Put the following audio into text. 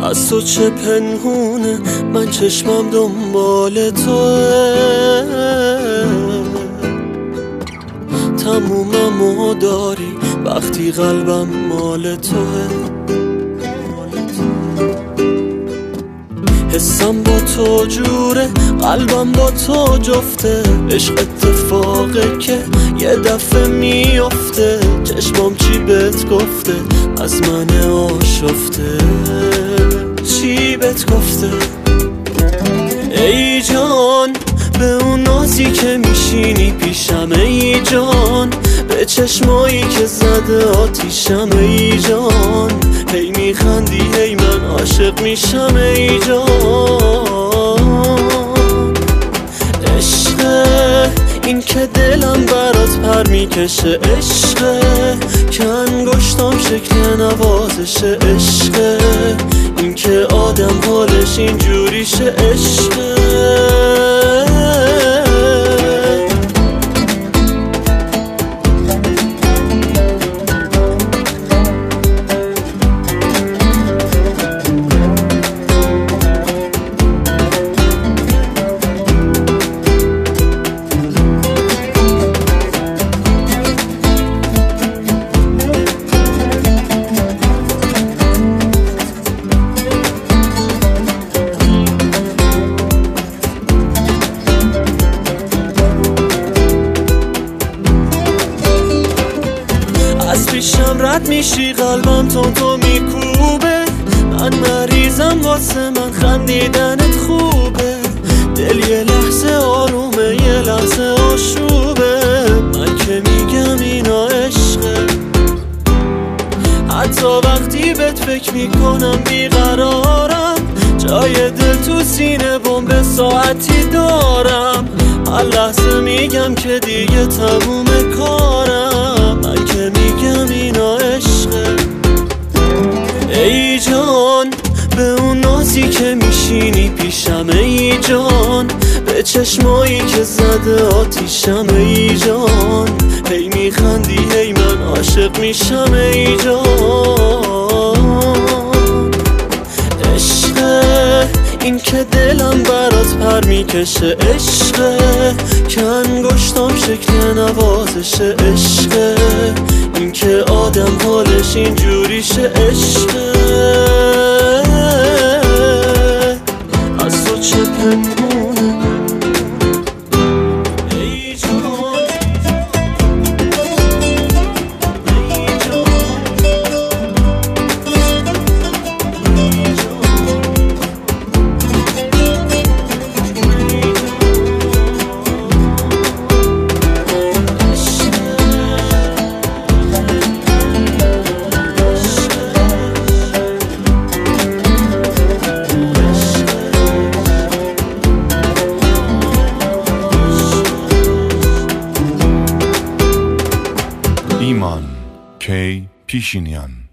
از تو چه پنهونه، من چشمم دنبال توه. تموممو داری وقتی قلبم مال توه. حسم با تو جوره، قلبم با تو جفته. عشق اتفاقه که یه دفعه میافته. چشمام چی بهت گفته، از من آشفته. چی بهت گفته ای جان؟ به اون نازی که میشینی پیشم ای جان، به چشمایی که زده آتیشم ای جان. هی میخندی هی من عاشق میشم ای جان. عشقه این که دلم برات پر میکشه، عشقه که انگشتام شکل نوازشه، عشقه این که آدم حالش اینجوریشه، عشقه. از پیشم رد میشی قلبم تو میکوبه. من مریضم واسه من خندیدنت خوبه. دل یه لحظه آرومه یه لحظه آشوبه. من که میگم اینا عشقه، حتی وقتی بهت فکر میکنم بیقرارم. جای دل تو سینه بمب ساعتی دارم. هر لحظه میگم که دیگه تموم کارم. من که میگم اینا عشقه ای جان، به اون نازی که میشینی پیشم ای جان، به چشمایی که زده آتیشم ای جان. هی میخندی هی من عاشق میشم ای جان. عشقه این که دلم برات پر میکشه، عشقه که انگشتام شکل نوازشه، عشقه این که آدم حالش اینجوریشه، عشقه. از تو چه پنهونه ای جان، ای جان، ای جان. ایمان کی پیشینیان.